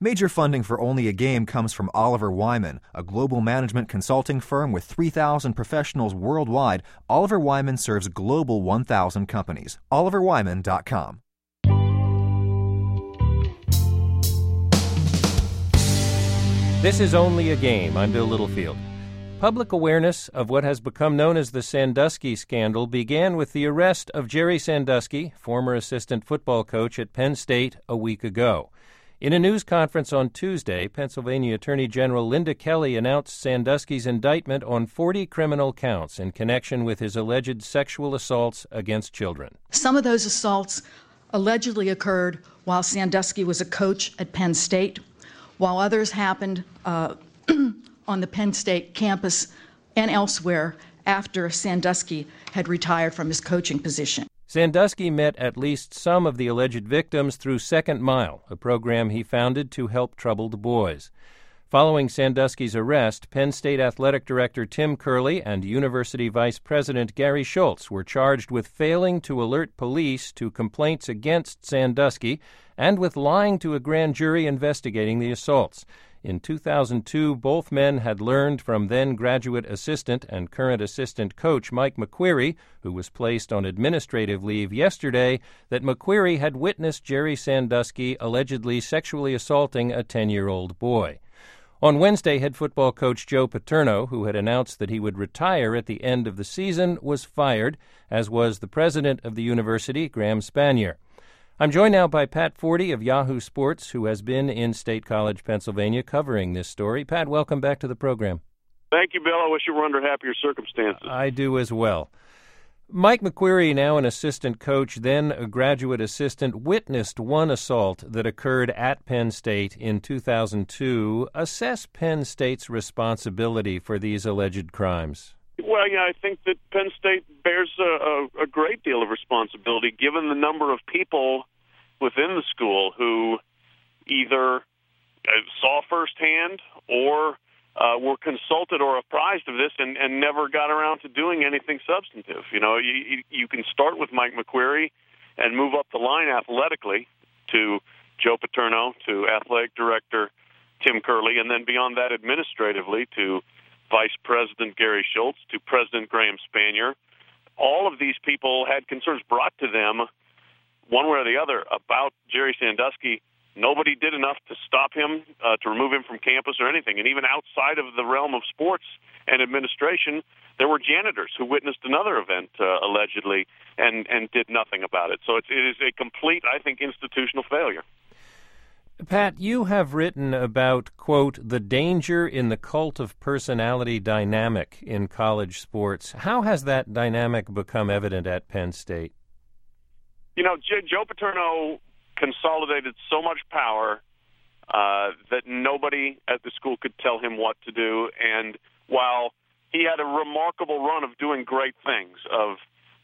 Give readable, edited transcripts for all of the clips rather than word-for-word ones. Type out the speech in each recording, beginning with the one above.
Major funding for Only a Game comes from Oliver Wyman, a global management consulting firm with 3,000 professionals worldwide. Oliver Wyman serves global 1,000 companies. OliverWyman.com. This is Only a Game. I'm Bill Littlefield. Public awareness of what has become known as the Sandusky scandal began with the arrest of Jerry Sandusky, former assistant football coach at Penn State, a week ago. In a news conference on Tuesday, Pennsylvania Attorney General Linda Kelly announced Sandusky's indictment on 40 criminal counts in connection with his alleged sexual assaults against children. Some of those assaults allegedly occurred while Sandusky was a coach at Penn State, while others happened on the Penn State campus and elsewhere after Sandusky had retired from his coaching position. Sandusky met at least some of the alleged victims through Second Mile, a program he founded to help troubled boys. Following Sandusky's arrest, Penn State Athletic Director Tim Curley and University Vice President Gary Schultz were charged with failing to alert police to complaints against Sandusky and with lying to a grand jury investigating the assaults. In 2002, both men had learned from then-graduate assistant and current assistant coach Mike McQueary, who was placed on administrative leave yesterday, that McQueary had witnessed Jerry Sandusky allegedly sexually assaulting a 10-year-old boy. On Wednesday, head football coach Joe Paterno, who had announced that he would retire at the end of the season, was fired, as was the president of the university, Graham Spanier. I'm joined now by Pat Forty of Yahoo Sports, who has been in State College, Pennsylvania, covering this story. Pat, welcome back to the program. Thank you, Bill. I wish you were under happier circumstances. I do as well. Mike McQueary, now an assistant coach, then a graduate assistant, witnessed one assault that occurred at Penn State in 2002. Assess Penn State's responsibility for these alleged crimes. Well, yeah, I think that Penn State bears a great deal of responsibility, given the number of people within the school who either saw firsthand or were consulted or apprised of this and never got around to doing anything substantive. You know, you can start with Mike McQueary and move up the line athletically to Joe Paterno, to athletic director Tim Curley, and then beyond that administratively to Vice President Gary Schultz, to President Graham Spanier. All of these people had concerns brought to them, one way or the other, about Jerry Sandusky. Nobody did enough to stop him, to remove him from campus or anything. And even outside of the realm of sports and administration, there were janitors who witnessed another event, allegedly, and did nothing about it. So it is a complete, I think, institutional failure. Pat, you have written about, quote, the danger in the cult of personality dynamic in college sports. How has that dynamic become evident at Penn State? You know, Joe Paterno consolidated so much power that nobody at the school could tell him what to do. And while he had a remarkable run of doing great things, of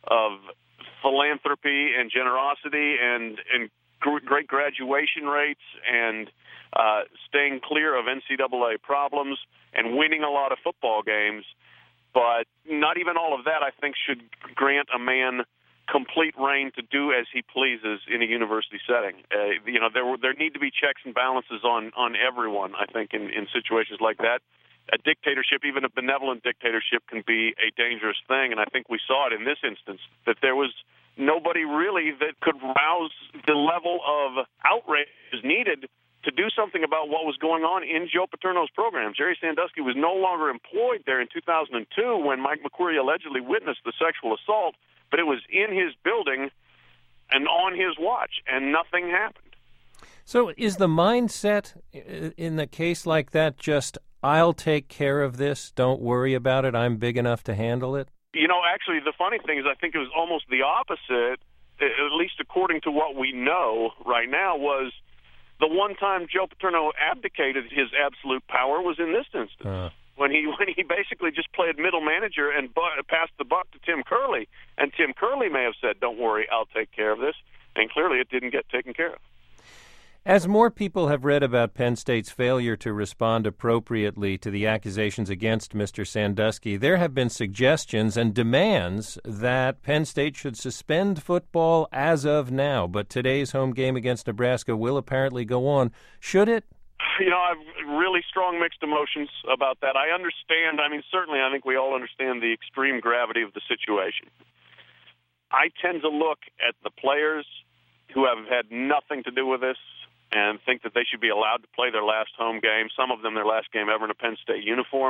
philanthropy and generosity and great graduation rates and staying clear of NCAA problems and winning a lot of football games. But not even all of that, I think, should grant a man complete reign to do as he pleases in a university setting. You know, there need to be checks and balances on everyone, I think, in situations like that. A dictatorship, even a benevolent dictatorship, can be a dangerous thing, and I think we saw it in this instance, that there was nobody really that could rouse the level of outrage needed to do something about what was going on in Joe Paterno's program. Jerry Sandusky was no longer employed there in 2002 when Mike McQueary allegedly witnessed the sexual assault, but it was in his building and on his watch, and nothing happened. So is the mindset in a case like that just, I'll take care of this, don't worry about it, I'm big enough to handle it? You know, actually, the funny thing is I think it was almost the opposite, at least according to what we know right now, was the one time Joe Paterno abdicated his absolute power was in this instance, when he basically just played middle manager and passed the buck to Tim Curley. And Tim Curley may have said, don't worry, I'll take care of this. And clearly it didn't get taken care of. As more people have read about Penn State's failure to respond appropriately to the accusations against Mr. Sandusky, there have been suggestions and demands that Penn State should suspend football as of now. But today's home game against Nebraska will apparently go on. Should it? I have really strong mixed emotions about that. I understand. I mean, certainly I think we all understand the extreme gravity of the situation. I tend to look at the players who have had nothing to do with this and think that they should be allowed to play their last home game, some of them their last game ever in a Penn State uniform.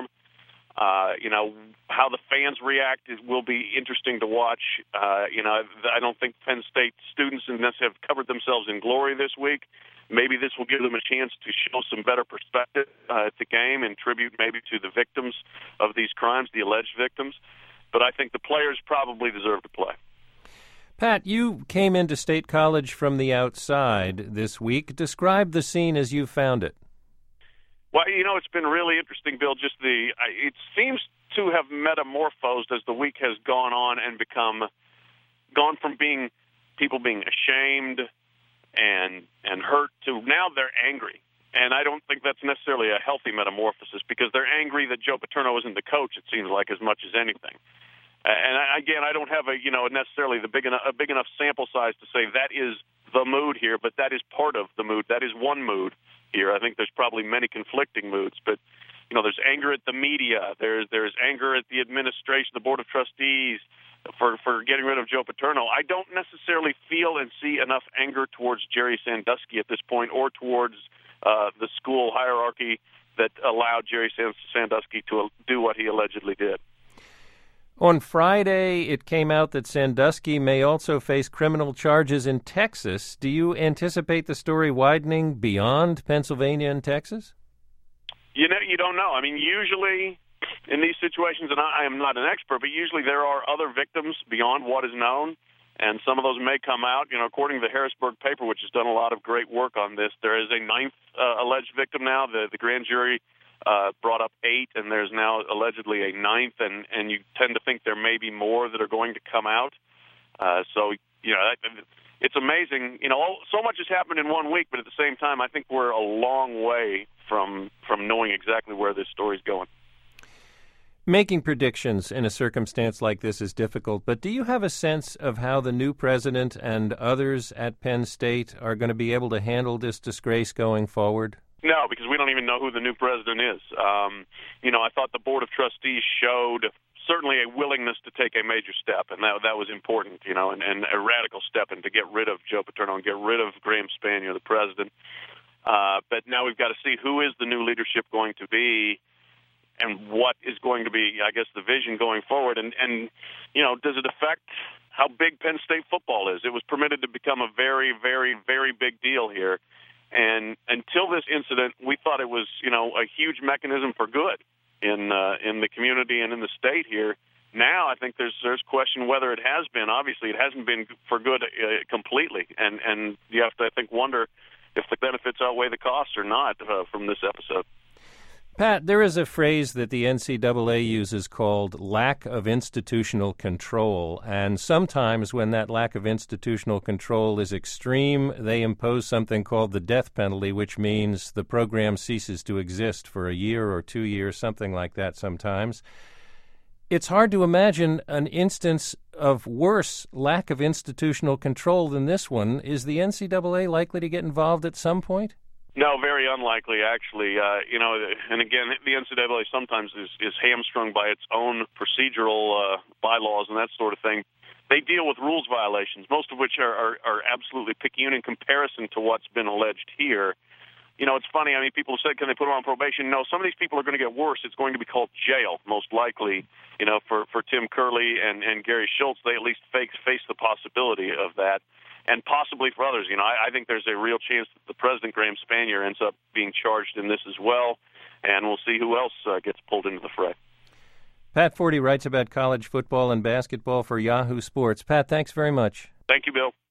How the fans react will be interesting to watch. I don't think Penn State students have covered themselves in glory this week. Maybe this will give them a chance to show some better perspective at the game and tribute maybe to the victims of these crimes, the alleged victims. But I think the players probably deserve to play. Pat, you came into State College from the outside this week. Describe the scene as you found it. Well, it's been really interesting, Bill. It seems to have metamorphosed as the week has gone on and gone from people being ashamed and hurt to now they're angry. And I don't think that's necessarily a healthy metamorphosis because they're angry that Joe Paterno isn't the coach, it seems like, as much as anything. And again, I don't have necessarily a big enough sample size to say that is the mood here, but that is part of the mood. That is one mood here. I think there's probably many conflicting moods, but there's anger at the media. There's anger at the administration, the Board of Trustees, for getting rid of Joe Paterno. I don't necessarily feel and see enough anger towards Jerry Sandusky at this point, or towards the school hierarchy that allowed Jerry Sandusky to do what he allegedly did. On Friday, it came out that Sandusky may also face criminal charges in Texas. Do you anticipate the story widening beyond Pennsylvania and Texas? You don't know. I mean, usually in these situations, and I am not an expert, but usually there are other victims beyond what is known, and some of those may come out. According to the Harrisburg paper, which has done a lot of great work on this, there is a ninth alleged victim now. The grand jury brought up 8, and there's now allegedly a 9th, and you tend to think there may be more that are going to come out. It's amazing. So much has happened in 1 week, but at the same time, I think we're a long way from knowing exactly where this story's going. Making predictions in a circumstance like this is difficult, but do you have a sense of how the new president and others at Penn State are going to be able to handle this disgrace going forward? No, because we don't even know who the new president is. I thought the Board of Trustees showed certainly a willingness to take a major step, and that was important, and a radical step, and to get rid of Joe Paterno and get rid of Graham Spanier, the president. But now we've got to see who is the new leadership going to be, and what is going to be, I guess, the vision going forward. And does it affect how big Penn State football is? It was permitted to become a very, very, very big deal here. And until this incident, we thought it was, a huge mechanism for good in the community and in the state here. Now I think there's question whether it has been. Obviously, it hasn't been for good completely, and you have to, I think, wonder if the benefits outweigh the costs or not from this episode. Pat, there is a phrase that the NCAA uses called lack of institutional control, and sometimes when that lack of institutional control is extreme, they impose something called the death penalty, which means the program ceases to exist for a year or 2 years, something like that sometimes. It's hard to imagine an instance of worse lack of institutional control than this one. Is the NCAA likely to get involved at some point? No, very unlikely, actually. And again, the NCAA sometimes is hamstrung by its own procedural bylaws and that sort of thing. They deal with rules violations, most of which are absolutely picayune in comparison to what's been alleged here. It's funny. I mean, people have said, can they put them on probation? No, some of these people are going to get worse. It's going to be called jail, most likely. For Tim Curley and Gary Schultz, they at least face the possibility of that. And possibly for others, I think there's a real chance that the president, Graham Spanier, ends up being charged in this as well, and we'll see who else gets pulled into the fray. Pat Forty writes about college football and basketball for Yahoo Sports. Pat, thanks very much. Thank you, Bill.